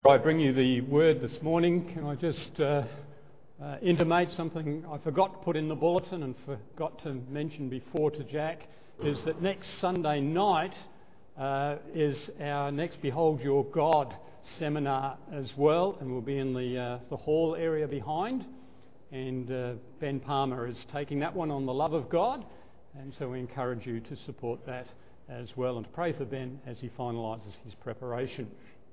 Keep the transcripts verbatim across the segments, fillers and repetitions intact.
I bring you the word this morning. Can I just uh, uh, intimate something I forgot to put in the bulletin and forgot to mention before to Jack, is that next Sunday night uh, is our next Behold Your God seminar as well, and we'll be in the, uh, the hall area behind, and uh, Ben Palmer is taking that one on the love of God, and so we encourage you to support that as well and to pray for Ben as he finalises his preparation.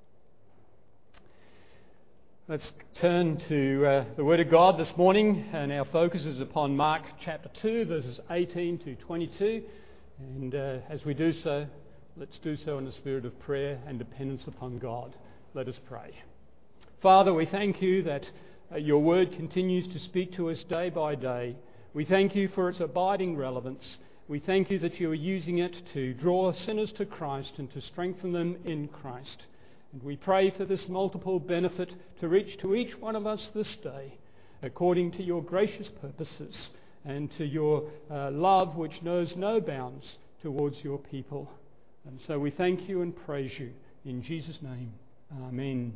Let's turn to uh, the Word of God this morning, and our focus is upon Mark chapter two, verses eighteen to twenty-two. And uh, as we do so, let's do so in the spirit of prayer and dependence upon God. Let us pray. Father, we thank you that uh, your Word continues to speak to us day by day. We thank you for its abiding relevance. We thank you that you are using it to draw sinners to Christ and to strengthen them in Christ. And we pray for this multiple benefit to reach to each one of us this day, according to your gracious purposes and to your uh, love which knows no bounds towards your people. And so we thank you and praise you. In Jesus' name, amen.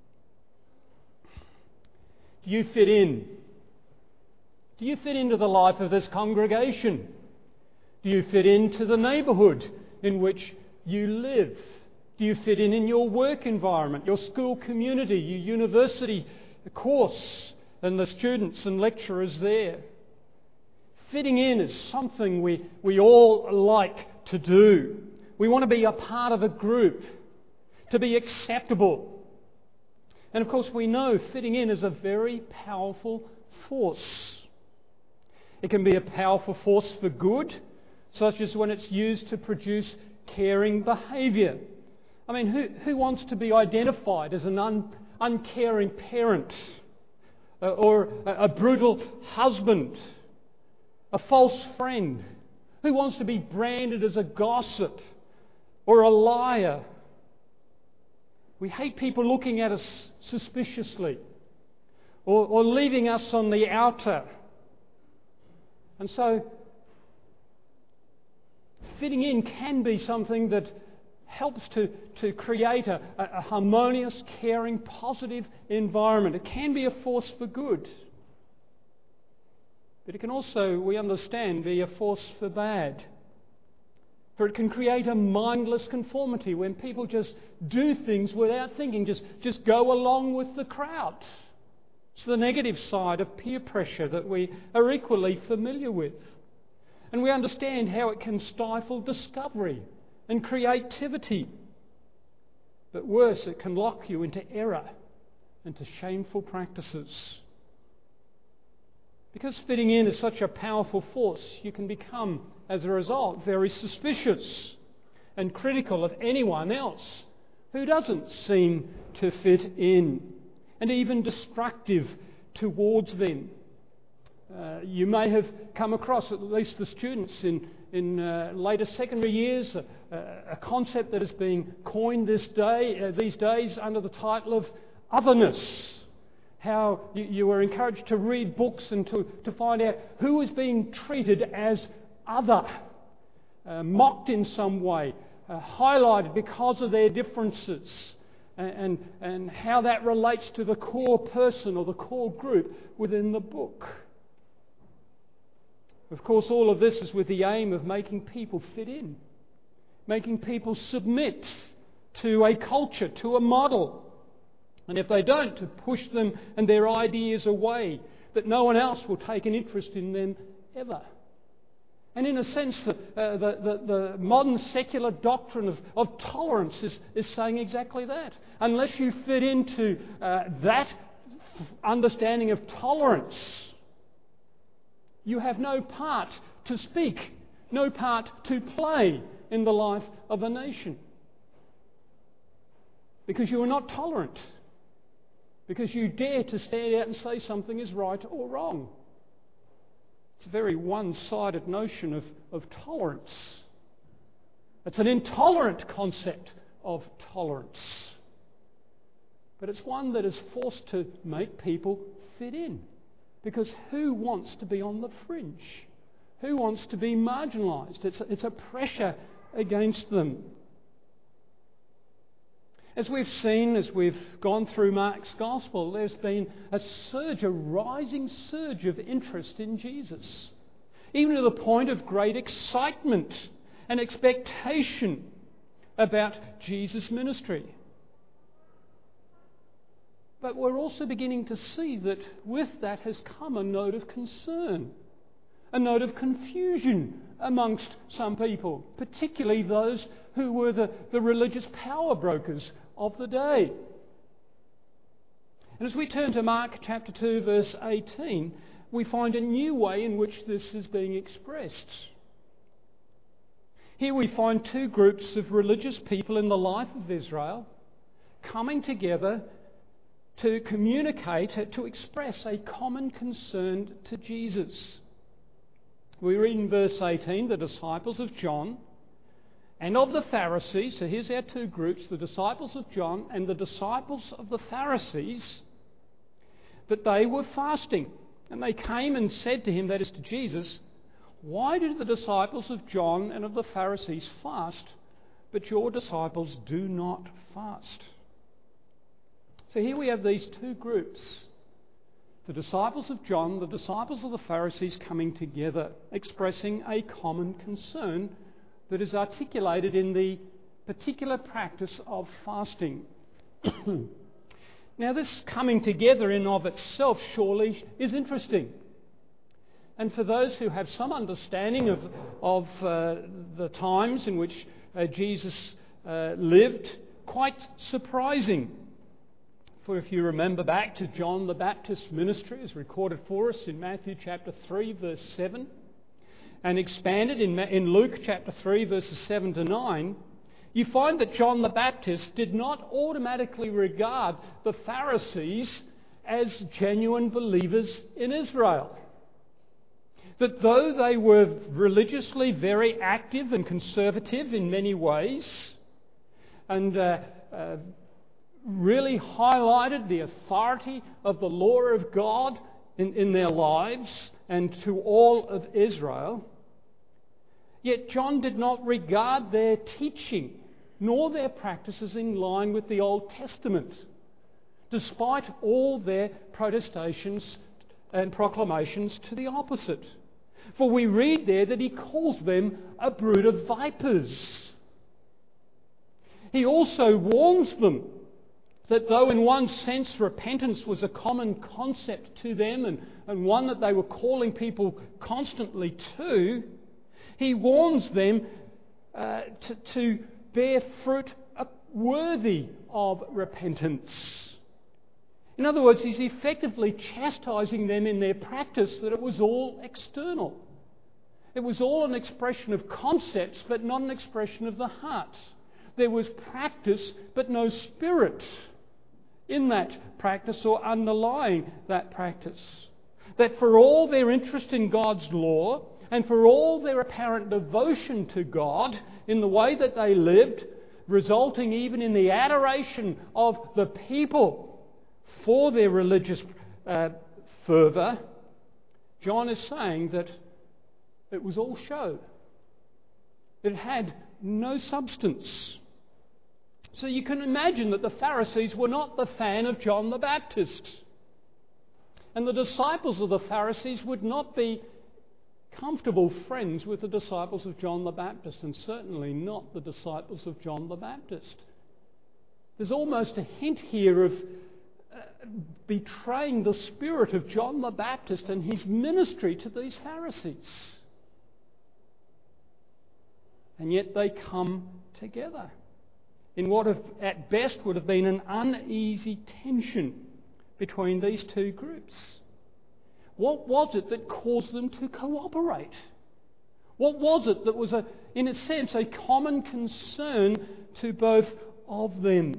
Do you fit in? Do you fit into the life of this congregation? Do you fit into the neighbourhood in which you live? Do you fit in in your work environment, your school community, your university course, and the students and lecturers there? Fitting in is something we, we all like to do. We want to be a part of a group, to be acceptable. And of course we know fitting in is a very powerful force. It can be a powerful force for good, such as when it's used to produce caring behaviour. I mean, who, who wants to be identified as an un, uncaring parent uh, or a, a brutal husband, a false friend? Who wants to be branded as a gossip or a liar? We hate people looking at us suspiciously or, or leaving us on the outer. And so, fitting in can be something that helps to, to create a, a harmonious, caring, positive environment. It can be a force for good. But it can also, we understand, be a force for bad. For it can create a mindless conformity when people just do things without thinking, just, just go along with the crowd. It's the negative side of peer pressure that we are equally familiar with. And we understand how it can stifle discovery and creativity. But worse, it can lock you into error and to shameful practices. Because fitting in is such a powerful force, you can become, as a result, very suspicious and critical of anyone else who doesn't seem to fit in, and even destructive towards them. Uh, you may have come across, at least the students in, in uh, later secondary years, a, a concept that is being coined this day, uh, these days under the title of otherness. How you, you are encouraged to read books and to, to find out who is being treated as other, uh, mocked in some way, uh, highlighted because of their differences, and, and, and how that relates to the core person or the core group within the book. Of course, all of this is with the aim of making people fit in, making people submit to a culture, to a model. And if they don't, to push them and their ideas away, that no one else will take an interest in them ever. And in a sense, the, uh, the, the, the modern secular doctrine of, of tolerance is, is saying exactly that. Unless you fit into uh, that understanding of tolerance, you have no part to speak, no part to play in the life of a nation. Because you are not tolerant. Because you dare to stand out and say something is right or wrong. It's a very one-sided notion of, of tolerance. It's an intolerant concept of tolerance. But it's one that is forced to make people fit in. Because who wants to be on the fringe? Who wants to be marginalised? It's a, it's a pressure against them. As we've seen, as we've gone through Mark's Gospel, there's been a surge, a rising surge of interest in Jesus, even to the point of great excitement and expectation about Jesus' ministry. But we're also beginning to see that with that has come a note of concern, a note of confusion amongst some people, particularly those who were the, the religious power brokers of the day. And as we turn to Mark chapter two, verse eighteen, we find a new way in which this is being expressed. Here we find two groups of religious people in the life of Israel coming together to communicate, to express a common concern to Jesus. We read in verse eighteen, the disciples of John and of the Pharisees, so here's our two groups, the disciples of John and the disciples of the Pharisees, that they were fasting. And they came and said to him, that is to Jesus, "Why do the disciples of John and of the Pharisees fast, but your disciples do not fast?" So here we have these two groups, the disciples of John, the disciples of the Pharisees coming together, expressing a common concern that is articulated in the particular practice of fasting. Now, this coming together in of itself surely is interesting. And for those who have some understanding of, of uh, the times in which uh, Jesus uh, lived, quite surprising. For if you remember back to John the Baptist's ministry as recorded for us in Matthew chapter three, verse seven, and expanded in, in Luke chapter three, verses seven to nine, you find that John the Baptist did not automatically regard the Pharisees as genuine believers in Israel. That though they were religiously very active and conservative in many ways, and uh, uh, really highlighted the authority of the law of God in, in their lives and to all of Israel, yet John did not regard their teaching nor their practices in line with the Old Testament, despite all their protestations and proclamations to the opposite. For we read there that he calls them a brood of vipers. He also warns them that though in one sense repentance was a common concept to them and, and one that they were calling people constantly to, he warns them uh, to, to bear fruit worthy of repentance. In other words, he's effectively chastising them in their practice that it was all external. It was all an expression of concepts, but not an expression of the heart. There was practice, but no spirit in that practice or underlying that practice. That for all their interest in God's law and for all their apparent devotion to God in the way that they lived, resulting even in the adoration of the people for their religious uh, fervour, John is saying that it was all show. It had no substance. So you can imagine that the Pharisees were not the fan of John the Baptist. And the disciples of the Pharisees would not be comfortable friends with the disciples of John the Baptist, and certainly not the disciples of John the Baptist. There's almost a hint here of uh, betraying the spirit of John the Baptist and his ministry to these Pharisees. And yet they come together in what have, at best would have been an uneasy tension between these two groups. What was it that caused them to cooperate? What was it that was, a, in a sense, a common concern to both of them?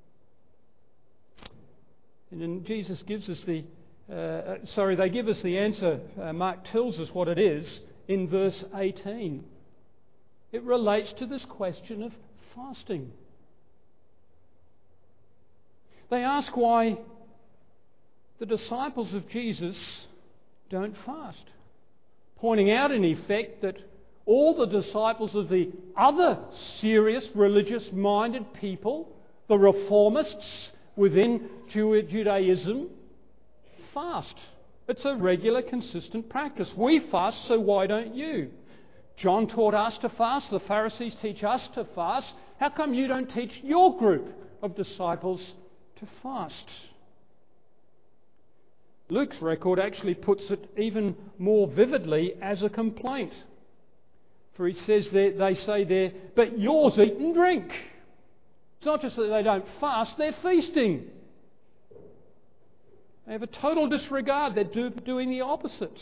And then Jesus gives us the, uh, sorry, they give us the answer. Uh, Mark tells us what it is in verse eighteen. It relates to this question of fasting. They ask why the disciples of Jesus don't fast, pointing out in effect that all the disciples of the other serious religious-minded people The reformists within Judaism fast. It's a regular, consistent practice. We fast, so why don't you? John taught us to fast. The Pharisees teach us to fast. How come you don't teach your group of disciples to fast? Luke's record actually puts it even more vividly as a complaint. For he says there, they say there, but yours eat and drink. It's not just that they don't fast, they're feasting. They have a total disregard. They're do, doing the opposite.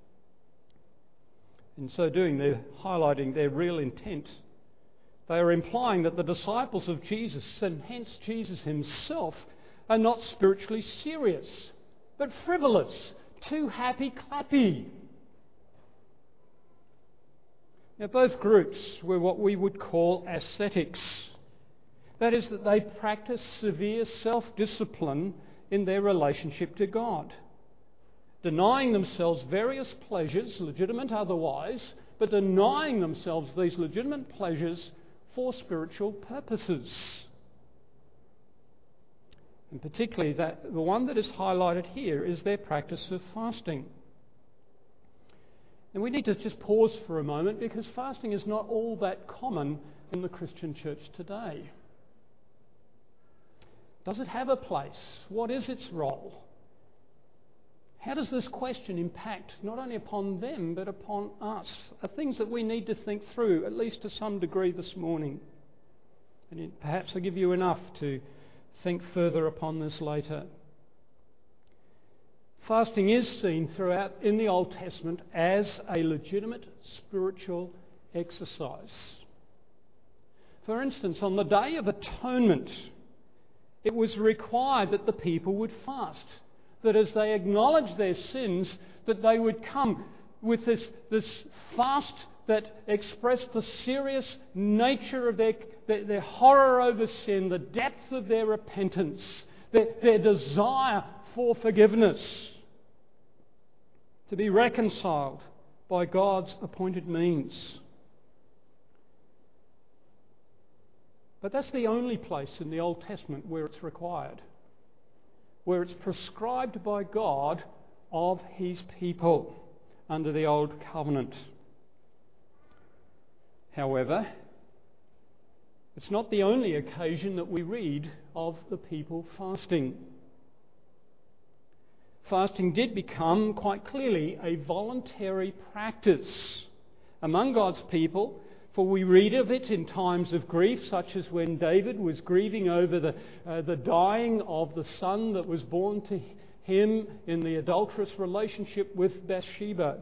In so doing, they're highlighting their real intent. They are implying that the disciples of Jesus, and hence Jesus himself, are not spiritually serious, but frivolous, too happy-clappy. Now, both groups were what we would call ascetics. That is, that they practiced severe self-discipline in their relationship to God, denying themselves various pleasures, legitimate otherwise, but denying themselves these legitimate pleasures for spiritual purposes. And particularly that the one that is highlighted here is their practice of fasting. And we need to just pause for a moment, because fasting is not all that common in the Christian church today. Does it have a place? What is its role? How does this question impact not only upon them but upon us? Are things that we need to think through, at least to some degree this morning. And perhaps I'll give you enough to think further upon this later. Fasting is seen throughout in the Old Testament as a legitimate spiritual exercise. For instance, on the Day of Atonement, it was required that the people would fast, that as they acknowledged their sins, that they would come with this, this fast that expressed the serious nature of their, their, their horror over sin, the depth of their repentance, their, their desire for forgiveness, to be reconciled by God's appointed means. But that's the only place in the Old Testament where it's required, where it's prescribed by God of his people under the Old Covenant. However, it's not the only occasion that we read of the people fasting. Fasting did become, quite clearly, a voluntary practice among God's people, for we read of it in times of grief, such as when David was grieving over the, uh, the dying of the son that was born to him in the adulterous relationship with Bathsheba.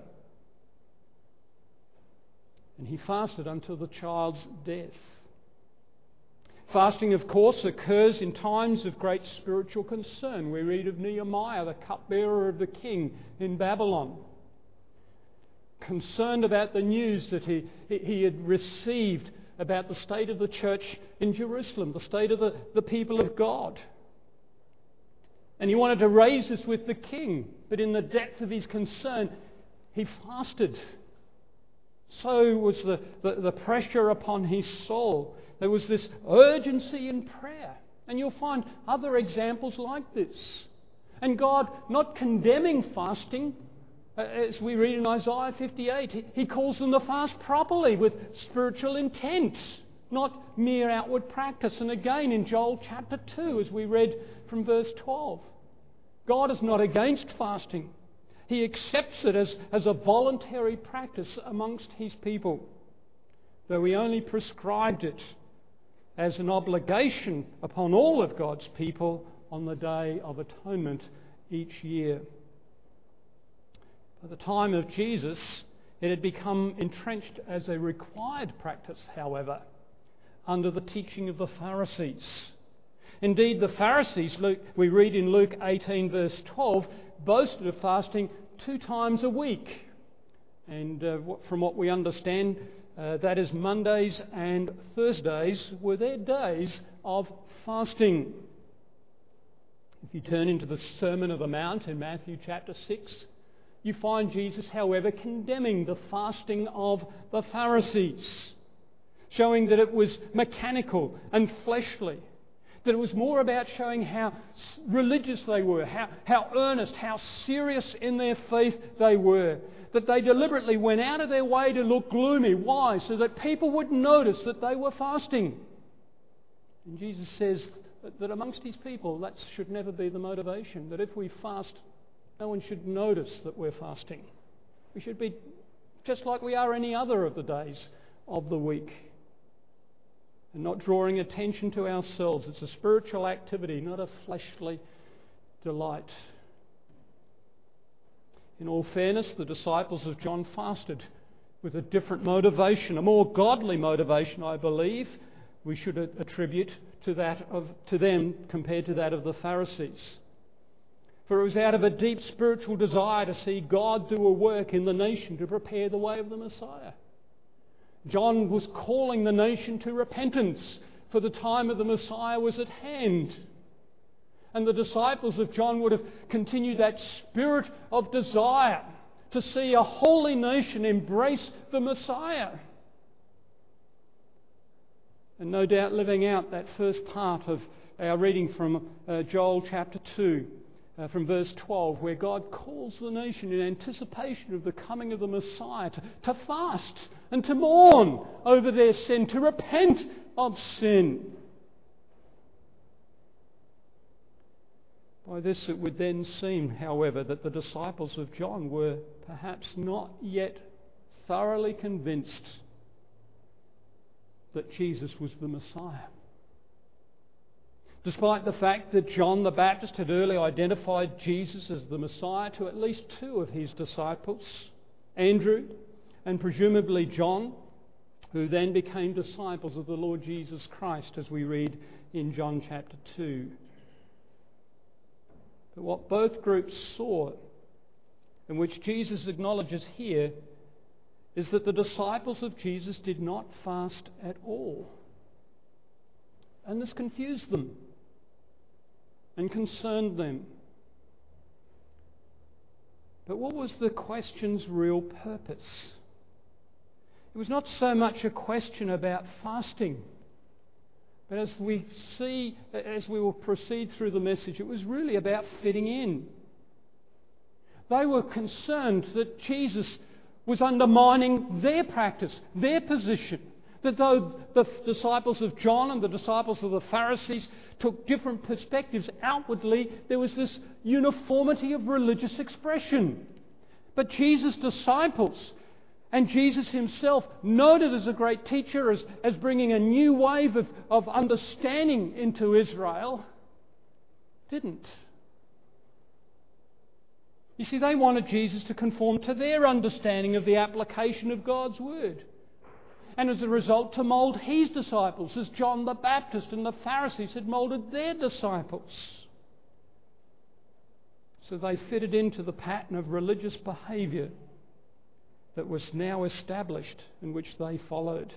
And he fasted until the child's death. Fasting, of course, occurs in times of great spiritual concern. We read of Nehemiah, the cupbearer of the king in Babylon, concerned about the news that he, he had received about the state of the church in Jerusalem, the state of the, the people of God. And he wanted to raise this with the king, but in the depth of his concern, he fasted. So was the, the, the pressure upon his soul. There was this urgency in prayer. And you'll find other examples like this. And God, not condemning fasting, as we read in Isaiah fifty-eight, he calls them to fast properly with spiritual intent, not mere outward practice. And again in Joel chapter two, as we read from verse twelve, God is not against fasting. He accepts it as, as a voluntary practice amongst his people, though he only prescribed it as an obligation upon all of God's people on the Day of Atonement each year. By the time of Jesus, it had become entrenched as a required practice, however, under the teaching of the Pharisees. Indeed, the Pharisees, Luke, we read in Luke eighteen verse twelve, boasted of fasting two times a week. And uh, from what we understand, uh, that is Mondays and Thursdays were their days of fasting. If you turn into the Sermon of the Mount in Matthew chapter six, you find Jesus, however, condemning the fasting of the Pharisees, showing that it was mechanical and fleshly, That it was more about showing how religious they were, how, how earnest, how serious in their faith they were. That they deliberately went out of their way to look gloomy. Why? So that people would notice that they were fasting. And Jesus says that, that amongst his people, that should never be the motivation. That if we fast, no one should notice that we're fasting. We should be just like we are any other of the days of the week. And not drawing attention to ourselves. It's a spiritual activity, not a fleshly delight. In all fairness, the disciples of John fasted with a different motivation, a more godly motivation, I believe, we should attribute to that of to them compared to that of the Pharisees. For it was out of a deep spiritual desire to see God do a work in the nation to prepare the way of the Messiah. John was calling the nation to repentance, for the time of the Messiah was at hand. And the disciples of John would have continued that spirit of desire to see a holy nation embrace the Messiah. And no doubt living out that first part of our reading from uh, Joel chapter two, uh, from verse twelve, where God calls the nation in anticipation of the coming of the Messiah to, to fast and to mourn over their sin, to repent of sin. By this it would then seem, however, that the disciples of John were perhaps not yet thoroughly convinced that Jesus was the Messiah. Despite the fact that John the Baptist had earlier identified Jesus as the Messiah to at least two of his disciples, Andrew and presumably John, who then became disciples of the Lord Jesus Christ, as we read in John chapter two. But what both groups saw, and which Jesus acknowledges here, is that the disciples of Jesus did not fast at all. And this confused them and concerned them. But what was the question's real purpose? It was not so much a question about fasting, but as we see, as we will proceed through the message, it was really about fitting in. They were concerned that Jesus was undermining their practice, their position. That though the disciples of John and the disciples of the Pharisees took different perspectives outwardly, there was this uniformity of religious expression. But Jesus' disciples and Jesus himself, noted as a great teacher, as, as bringing a new wave of, of understanding into Israel, didn't. You see, they wanted Jesus to conform to their understanding of the application of God's Word. And as a result, to mould his disciples, as John the Baptist and the Pharisees had moulded their disciples. So they fitted into the pattern of religious behaviour that was now established and which they followed.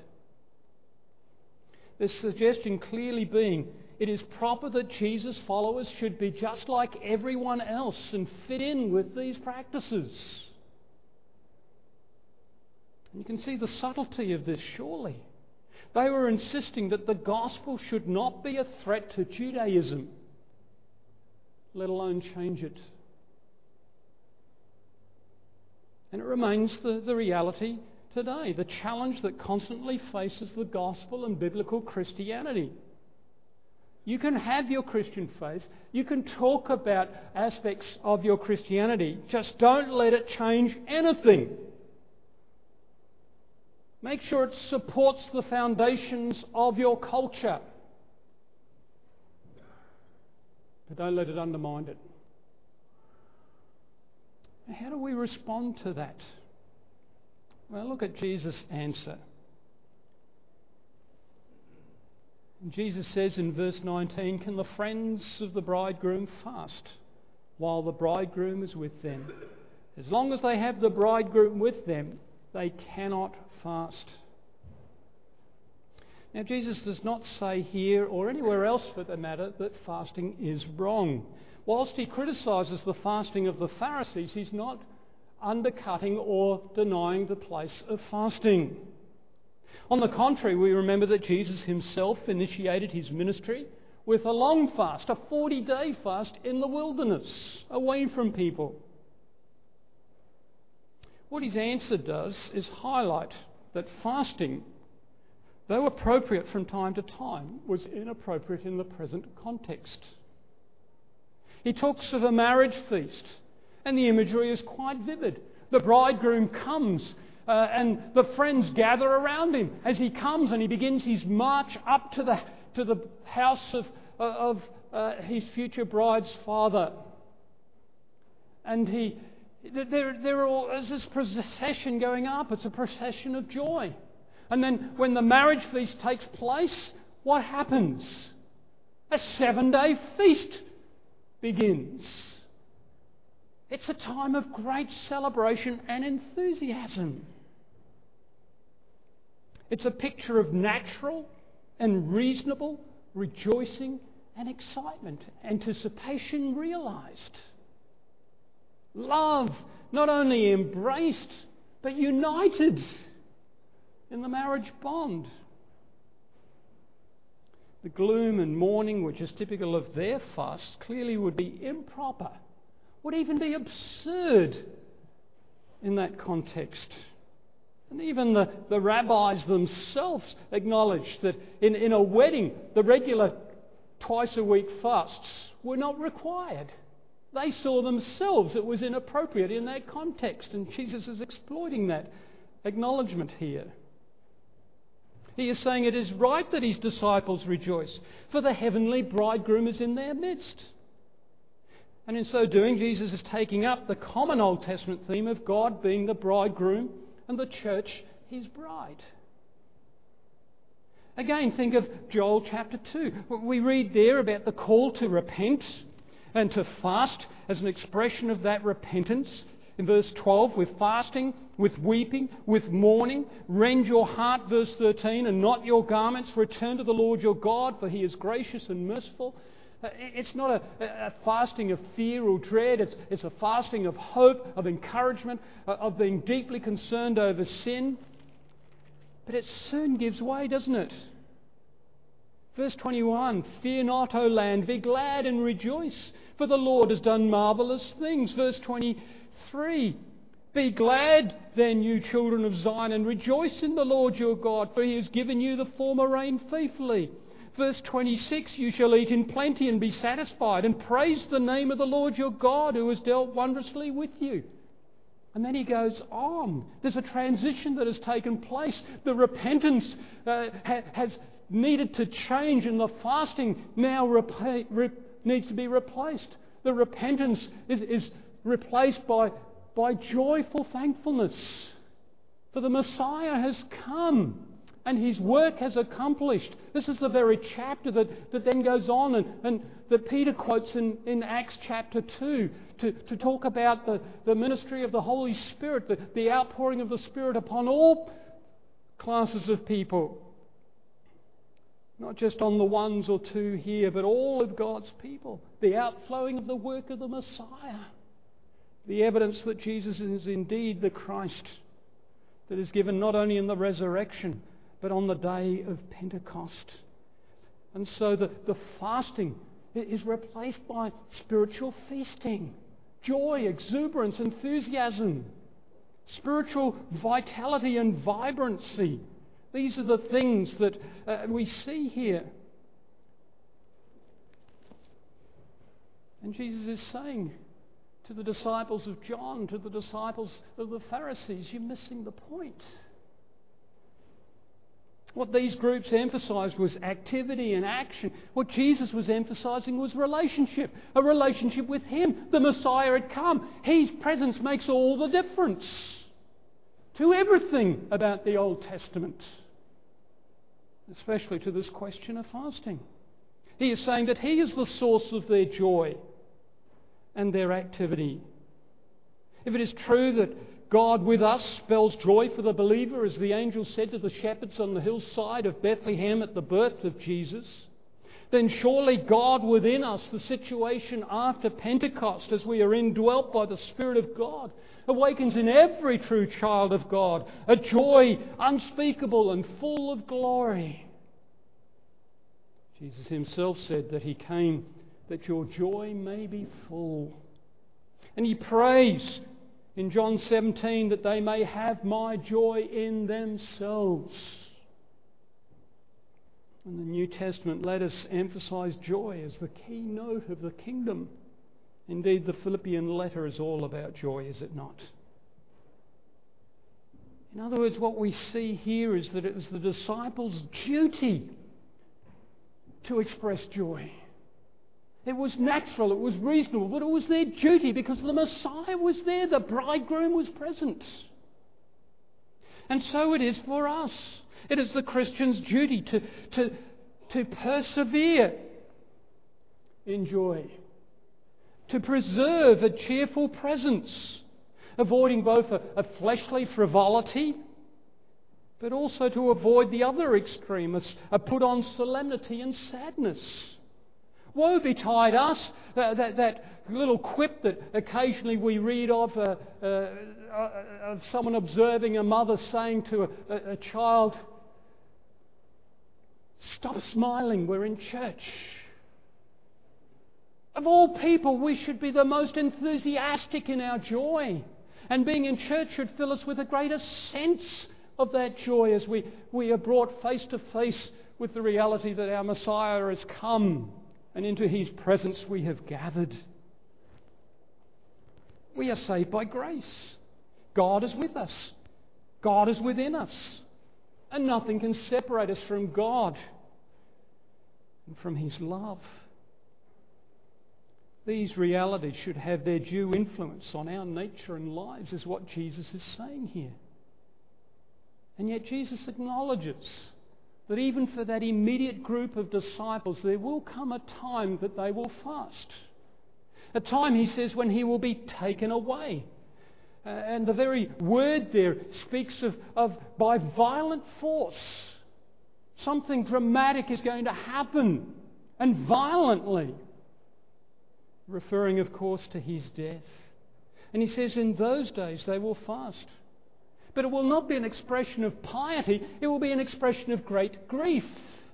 The suggestion clearly being, it is proper that Jesus' followers should be just like everyone else and fit in with these practices. And you can see the subtlety of this, surely. They were insisting that the gospel should not be a threat to Judaism, let alone change it. And it remains the, the reality today, the challenge that constantly faces the gospel and biblical Christianity. You can have your Christian faith, you can talk about aspects of your Christianity, just don't let it change anything. Make sure it supports the foundations of your culture, but don't let it undermine it. How do we respond to that? Well, look at Jesus' answer. Jesus says in verse nineteen, "Can the friends of the bridegroom fast while the bridegroom is with them? As long as they have the bridegroom with them, they cannot fast." Now, Jesus does not say here, or anywhere else for the matter, that fasting is wrong. Whilst he criticises the fasting of the Pharisees, he's not undercutting or denying the place of fasting. On the contrary, we remember that Jesus himself initiated his ministry with a long fast, a forty-day fast in the wilderness, away from people. What his answer does is highlight that fasting, though appropriate from time to time, was inappropriate in the present context. He talks of a marriage feast, and the imagery is quite vivid. The bridegroom comes, uh, and the friends gather around him as he comes, and he begins his march up to the to the house of of uh, his future bride's father. And he, there, there all, there's this procession going up. It's a procession of joy. And then when the marriage feast takes place, what happens? A seven-day feast begins. It's a time of great celebration and enthusiasm. It's a picture of natural and reasonable rejoicing and excitement, anticipation realized. Love not only embraced, but united in the marriage bond. The gloom and mourning, which is typical of their fast, clearly would be improper, would even be absurd in that context. And even the, the rabbis themselves acknowledged that in, in a wedding, the regular twice-a-week fasts were not required. They saw themselves it was inappropriate in that context, and Jesus is exploiting that acknowledgement here. He is saying it is right that his disciples rejoice, for the heavenly bridegroom is in their midst. And in so doing, Jesus is taking up the common Old Testament theme of God being the bridegroom and the church his bride. Again, think of Joel chapter two. We read there about the call to repent and to fast as an expression of that repentance. In verse twelve, with fasting, with weeping, with mourning, rend your heart, verse thirteen, and not your garments. Return to the Lord your God, for he is gracious and merciful. It's not a, a fasting of fear or dread. It's, it's a fasting of hope, of encouragement, of being deeply concerned over sin. But it soon gives way, doesn't it? Verse twenty-one, fear not, O land, be glad and rejoice, for the Lord has done marvellous things. Verse twenty-three, be glad then, you children of Zion, and rejoice in the Lord your God, for he has given you the former rain faithfully. Verse twenty-six, you shall eat in plenty and be satisfied, and praise the name of the Lord your God, who has dealt wondrously with you. And then he goes on. There's a transition that has taken place. The repentance uh, ha- has needed to change, and the fasting now repa- re- needs to be replaced. The repentance is, is replaced by, by joyful thankfulness. For the Messiah has come, and his work has accomplished. This is the very chapter that, that then goes on and, and that Peter quotes in, in Acts chapter two to, to talk about the, the ministry of the Holy Spirit, the, the outpouring of the Spirit upon all classes of people. Not just on the ones or two here, but all of God's people. The outflowing of the work of the Messiah. The evidence that Jesus is indeed the Christ that is given not only in the resurrection, but on the day of Pentecost. And so the, the fasting is replaced by spiritual feasting, joy, exuberance, enthusiasm, spiritual vitality and vibrancy. These are the things that uh, we see here. And Jesus is saying to the disciples of John, to the disciples of the Pharisees, you're missing the point. What these groups emphasised was activity and action. What Jesus was emphasising was relationship. A relationship with him. The Messiah had come. His presence makes all the difference to everything about the Old Testament, especially to this question of fasting. He is saying that he is the source of their joy and their activity. If it is true that God with us spells joy for the believer, as the angel said to the shepherds on the hillside of Bethlehem at the birth of Jesus, then surely God within us, the situation after Pentecost, as we are indwelt by the Spirit of God, awakens in every true child of God a joy unspeakable and full of glory. Jesus himself said that he came that your joy may be full. And he prays in John seventeen that they may have my joy in themselves. In the New Testament, let us emphasize joy as the keynote of the kingdom. Indeed, the Philippian letter is all about joy, is it not? In other words, what we see here is that it was the disciples' duty to express joy. It was natural, it was reasonable, but it was their duty because the Messiah was there, the bridegroom was present. And so it is for us. It is the Christian's duty to, to, to persevere in joy, to preserve a cheerful presence, avoiding both a, a fleshly frivolity, but also to avoid the other extreme, a, a put-on solemnity and sadness. Woe betide us, that, that, that little quip that occasionally we read of, uh, uh, uh, of someone observing a mother saying to a, a, a child, "Stop smiling, we're in church." Of all people, we should be the most enthusiastic in our joy. And being in church should fill us with a greater sense of that joy as we, we are brought face to face with the reality that our Messiah has come and into his presence we have gathered. We are saved by grace. God is with us. God is within us. And nothing can separate us from God and from his love. These realities should have their due influence on our nature and lives, is what Jesus is saying here. And yet Jesus acknowledges that even for that immediate group of disciples, there will come a time that they will fast. A time, he says, when he will be taken away. Uh, and the very word there speaks of, of by violent force. Something dramatic is going to happen, and violently. Referring, of course, to his death. And he says in those days they will fast. But it will not be an expression of piety, it will be an expression of great grief.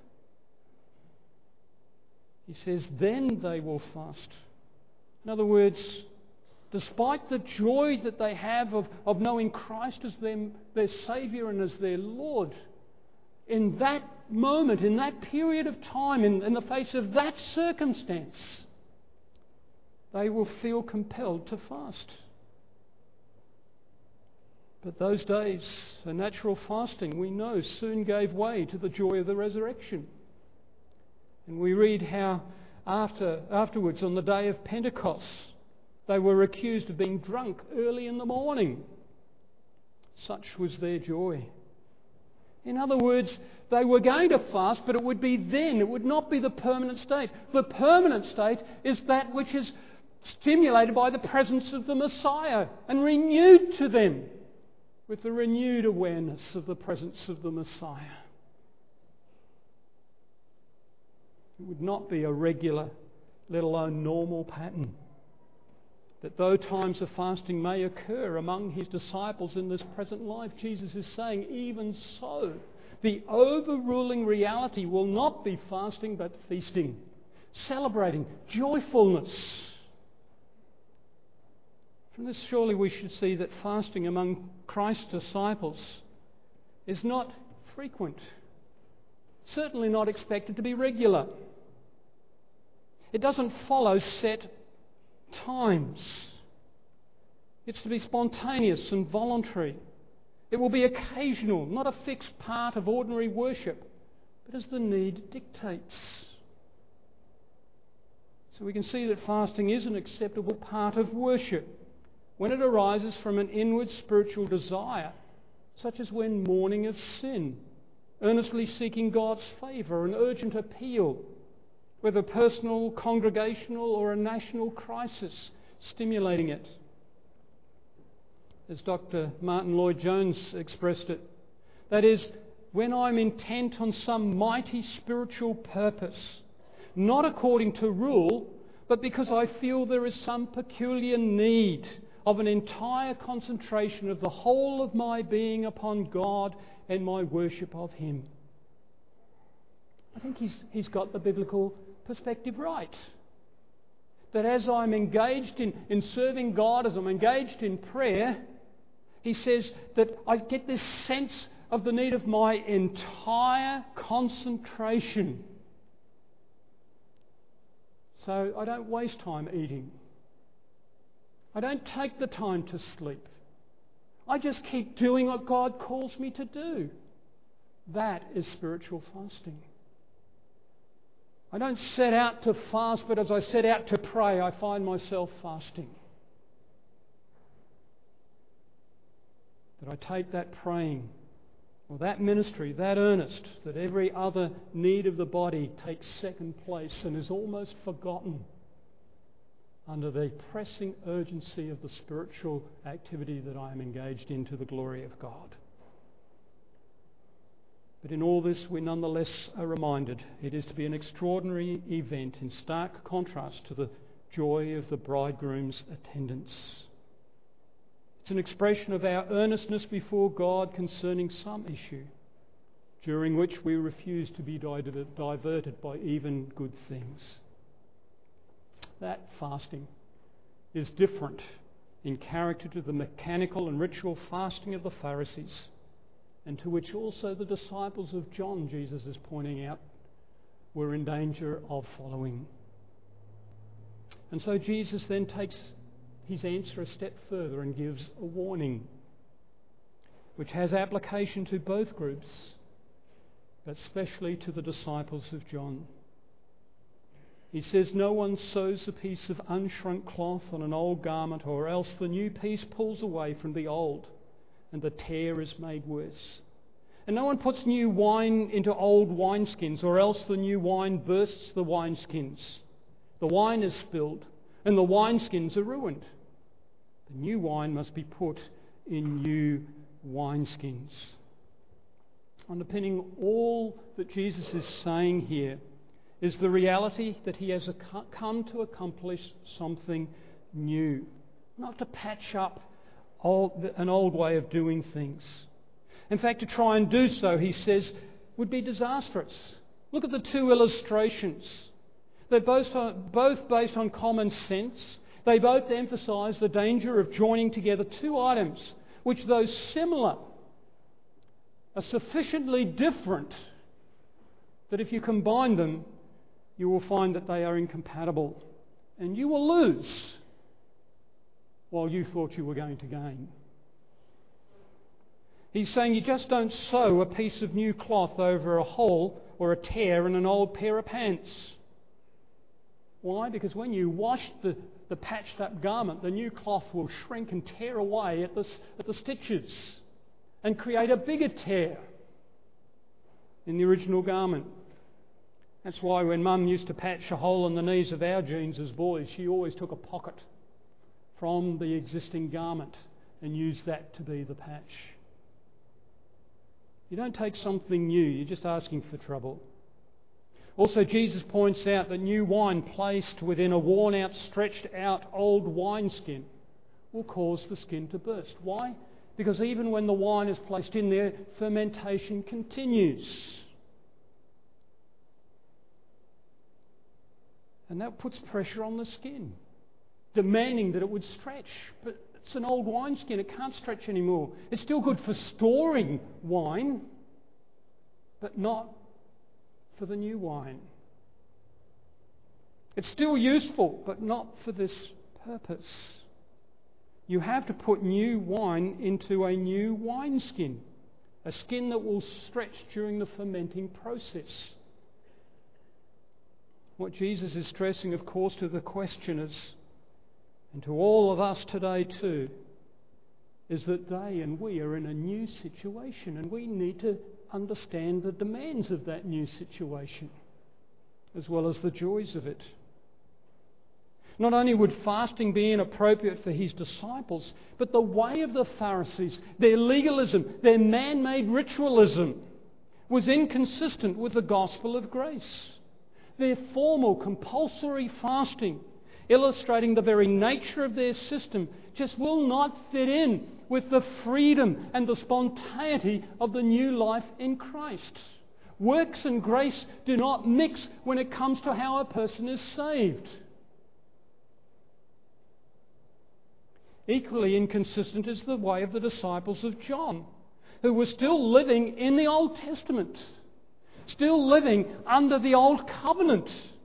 He says then they will fast. In other words, despite the joy that they have of, of knowing Christ as their, their Saviour and as their Lord, in that moment, in that period of time, in, in the face of that circumstance, they will feel compelled to fast. But those days, a natural fasting, we know, soon gave way to the joy of the resurrection. And we read how after afterwards, on the day of Pentecost, they were accused of being drunk early in the morning. Such was their joy. In other words, they were going to fast, but it would be then. It would not be the permanent state. The permanent state is that which is stimulated by the presence of the Messiah and renewed to them with the renewed awareness of the presence of the Messiah. It would not be a regular, let alone normal pattern. That though times of fasting may occur among his disciples in this present life, Jesus is saying, even so, the overruling reality will not be fasting but feasting, celebrating, joyfulness. From this, surely we should see that fasting among Christ's disciples is not frequent, certainly not expected to be regular. It doesn't follow set times. It's to be spontaneous and voluntary. It will be occasional, not a fixed part of ordinary worship, but as the need dictates. So we can see that fasting is an acceptable part of worship when it arises from an inward spiritual desire, such as when mourning of sin, earnestly seeking God's favour, an urgent appeal, whether personal, congregational, or a national crisis, stimulating it. As Doctor Martin Lloyd-Jones expressed it, that is, when I'm intent on some mighty spiritual purpose, not according to rule, but because I feel there is some peculiar need of an entire concentration of the whole of my being upon God and my worship of Him. I think he's, he's got the biblical perspective right. That as I'm engaged in, in serving God, as I'm engaged in prayer, he says that I get this sense of the need of my entire concentration. So I don't waste time eating. I don't take the time to sleep. I just keep doing what God calls me to do. That is spiritual fasting. I don't set out to fast, but as I set out to pray, I find myself fasting. That I take that praying, or that ministry, that earnest, that every other need of the body takes second place and is almost forgotten under the pressing urgency of the spiritual activity that I am engaged in to the glory of God. But in all this, we nonetheless are reminded it is to be an extraordinary event in stark contrast to the joy of the bridegroom's attendance. It's an expression of our earnestness before God concerning some issue, during which we refuse to be diverted by even good things. That fasting is different in character to the mechanical and ritual fasting of the Pharisees, and to which also the disciples of John, Jesus is pointing out, were in danger of following. And so Jesus then takes his answer a step further and gives a warning, which has application to both groups, but especially to the disciples of John. He says, "No one sews a piece of unshrunk cloth on an old garment, or else the new piece pulls away from the old, and the tear is made worse. And no one puts new wine into old wineskins, or else the new wine bursts the wineskins. The wine is spilled, and the wineskins are ruined. The new wine must be put in new wineskins." Underpinning all that Jesus is saying here is the reality that he has come to accomplish something new, not to patch up old, an old way of doing things. In fact, to try and do so, he says, would be disastrous. Look at the two illustrations. They're both, both based on common sense. They both emphasise the danger of joining together two items which, though similar, are sufficiently different that if you combine them, you will find that they are incompatible, and you will lose while you thought you were going to gain. He's saying you just don't sew a piece of new cloth over a hole or a tear in an old pair of pants. Why? Because when you wash the, the patched up garment, the new cloth will shrink and tear away at the, at the stitches and create a bigger tear in the original garment. That's why when Mum used to patch a hole in the knees of our jeans as boys, she always took a pocket from the existing garment and used that to be the patch. You don't take something new, you're just asking for trouble. Also, Jesus points out that new wine placed within a worn-out, stretched-out old wineskin will cause the skin to burst. Why? Because even when the wine is placed in there, fermentation continues. And that puts pressure on the skin, demanding that it would stretch. But it's an old wineskin, it can't stretch anymore. It's still good for storing wine, but not for the new wine. It's still useful, but not for this purpose. You have to put new wine into a new wineskin, a skin that will stretch during the fermenting process. What Jesus is stressing, of course, to the questioners, and to all of us today too, is that they and we are in a new situation, and we need to understand the demands of that new situation, as well as the joys of it. Not only would fasting be inappropriate for his disciples, but the way of the Pharisees, their legalism, their man-made ritualism, was inconsistent with the gospel of grace. Their formal, compulsory fasting, illustrating the very nature of their system, just will not fit in with the freedom and the spontaneity of the new life in Christ. Works and grace do not mix when it comes to how a person is saved. Equally inconsistent is the way of the disciples of John, who were still living in the Old Testament, still living under the Old Covenant.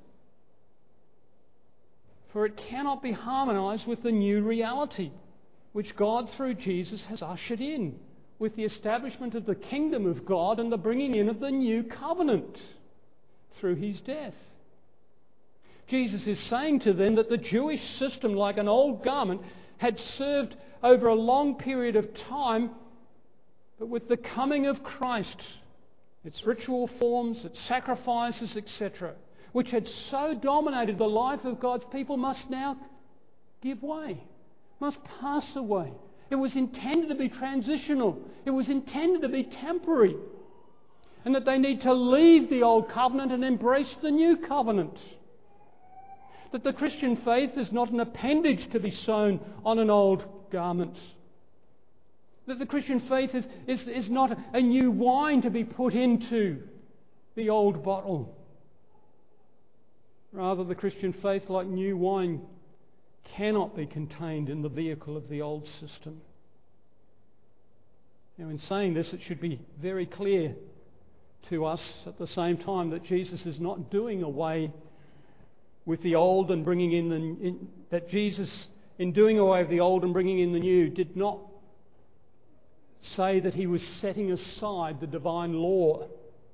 For it cannot be harmonized with the new reality which God through Jesus has ushered in, with the establishment of the kingdom of God and the bringing in of the new covenant through his death. Jesus is saying to them that the Jewish system, like an old garment, had served over a long period of time, but with the coming of Christ, its ritual forms, its sacrifices, et cetera, which had so dominated the life of God's people, must now give way, must pass away. It was intended to be transitional. It was intended to be temporary. And that they need to leave the old covenant and embrace the new covenant. That the Christian faith is not an appendage to be sewn on an old garment. That the Christian faith is, is, is not a new wine to be put into the old bottle. Rather, the Christian faith, like new wine, cannot be contained in the vehicle of the old system. Now, in saying this, it should be very clear to us at the same time that Jesus is not doing away with the old and bringing in the in, that Jesus, in doing away with the old and bringing in the new, did not say that he was setting aside the divine law.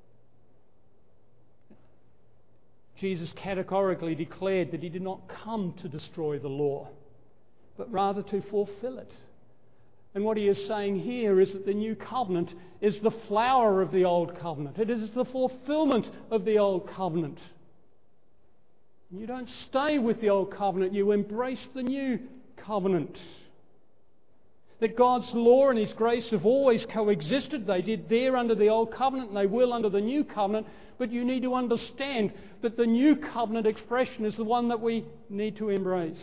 Jesus categorically declared that he did not come to destroy the law, but rather to fulfill it. And what he is saying here is that the new covenant is the flower of the old covenant. It is the fulfillment of the old covenant. You don't stay with the old covenant, you embrace the new covenant. That God's law and his grace have always coexisted. They did there under the old covenant and they will under the new covenant. But you need to understand that the new covenant expression is the one that we need to embrace.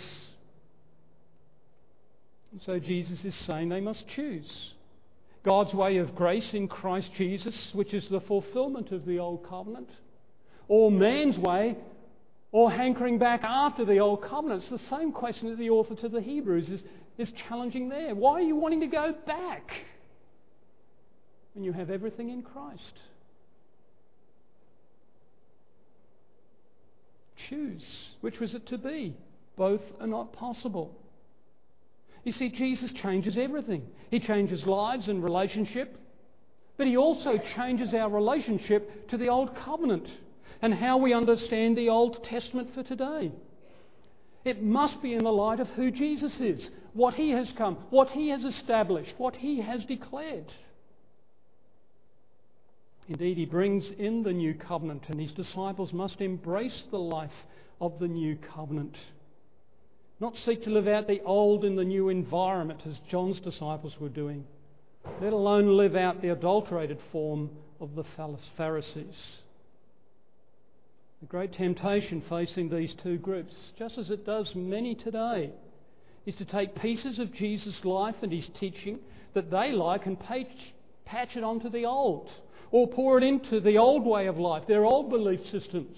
And so Jesus is saying they must choose God's way of grace in Christ Jesus, which is the fulfillment of the old covenant, or man's way, or hankering back after the old covenant. It's the same question that the author to the Hebrews is, is challenging there. Why are you wanting to go back when you have everything in Christ? Choose. Which was it to be? Both are not possible. You see, Jesus changes everything. He changes lives and relationship, but he also changes our relationship to the old covenant and how we understand the Old Testament for today. It must be in the light of who Jesus is, what he has come, what he has established, what he has declared. Indeed, he brings in the new covenant, and his disciples must embrace the life of the new covenant. Not seek to live out the old in the new environment as John's disciples were doing, let alone live out the adulterated form of the Pharisees. The great temptation facing these two groups, just as it does many today, is to take pieces of Jesus' life and his teaching that they like and patch, patch it onto the old, or pour it into the old way of life, their old belief systems.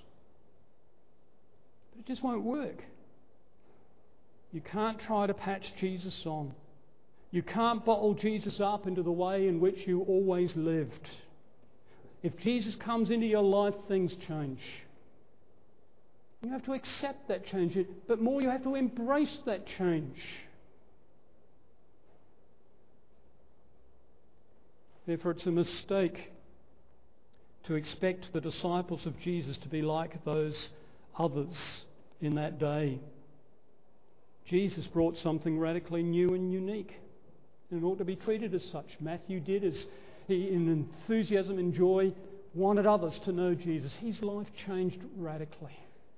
But it just won't work. You can't try to patch Jesus on. You can't bottle Jesus up into the way in which you always lived. If Jesus comes into your life, things change. You have to accept that change, but more you have to embrace that change. Therefore, it's a mistake to expect the disciples of Jesus to be like those others in that day. Jesus brought something radically new and unique, and it ought to be treated as such. Matthew did as he, in enthusiasm and joy, wanted others to know Jesus. His life changed radically.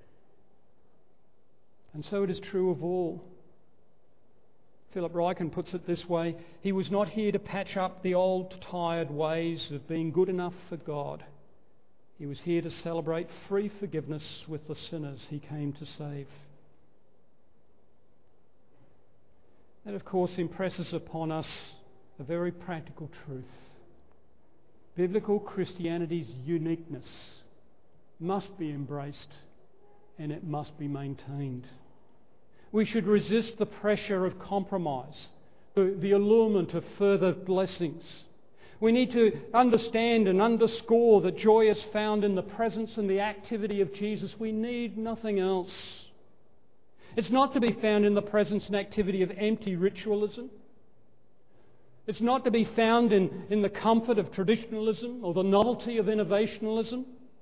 And so it is true of all. Philip Ryken puts it this way: he was not here to patch up the old tired ways of being good enough for God. He was here to celebrate free forgiveness with the sinners he came to save. That, of course, impresses upon us a very practical truth. Biblical Christianity's uniqueness must be embraced and it must be maintained. We should resist the pressure of compromise, the, the allurement of further blessings. We need to understand and underscore that joy is found in the presence and the activity of Jesus. We need nothing else. It's not to be found in the presence and activity of empty ritualism. It's not to be found in, in the comfort of traditionalism or the novelty of innovationalism.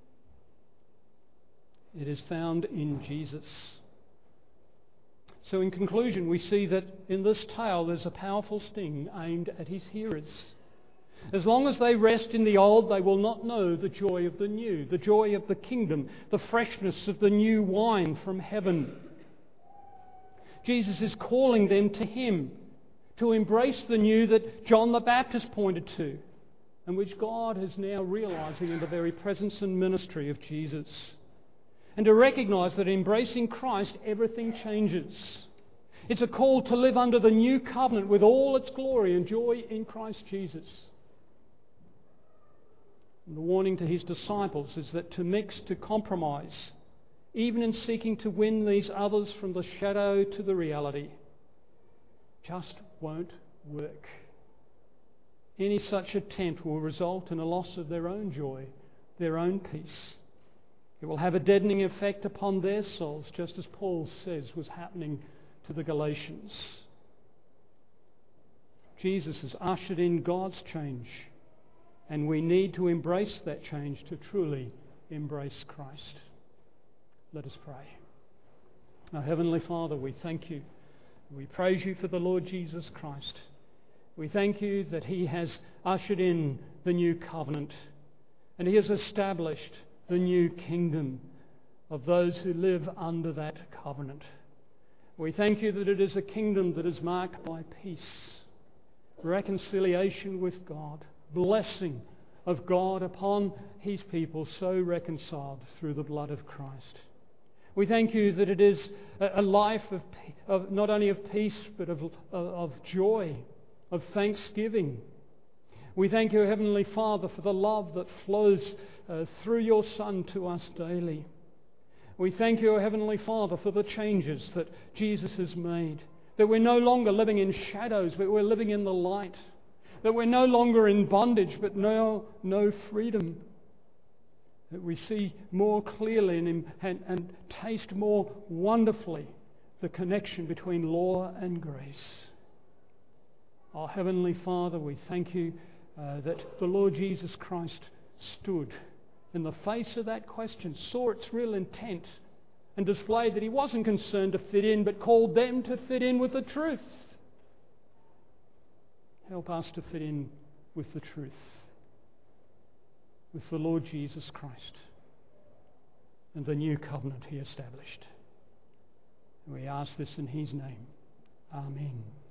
It is found in Jesus. So in conclusion, we see that in this tale there's a powerful sting aimed at his hearers. As long as they rest in the old, they will not know the joy of the new, the joy of the kingdom, the freshness of the new wine from heaven. Jesus is calling them to him, to embrace the new that John the Baptist pointed to, and which God is now realizing in the very presence and ministry of Jesus. And to recognize that embracing Christ, everything changes. It's a call to live under the new covenant with all its glory and joy in Christ Jesus. And the warning to his disciples is that to mix, to compromise, even in seeking to win these others from the shadow to the reality, just won't work. Any such attempt will result in a loss of their own joy, their own peace. It will have a deadening effect upon their souls, just as Paul says was happening to the Galatians. Jesus has ushered in God's change, and we need to embrace that change to truly embrace Christ. Let us pray. Our Heavenly Father, we thank you. We praise you for the Lord Jesus Christ. We thank you that he has ushered in the new covenant, and he has established the new kingdom of those who live under that covenant. We thank you that it is a kingdom that is marked by peace, reconciliation with God, blessing of God upon his people so reconciled through the blood of Christ. We thank you that it is a life of, of not only of peace but of, of joy, of thanksgiving. We thank you, Heavenly Father, for the love that flows uh, through your Son to us daily. We thank you, Heavenly Father, for the changes that Jesus has made, that we're no longer living in shadows, but we're living in the light, that we're no longer in bondage, but now no freedom, that we see more clearly and, and, and taste more wonderfully the connection between law and grace. Our Heavenly Father, we thank you uh, that the Lord Jesus Christ stood in the face of that question, saw its real intent, and displayed that he wasn't concerned to fit in, but called them to fit in with the truth. Help us to fit in with the truth, with the Lord Jesus Christ and the new covenant he established. We ask this in his name. Amen.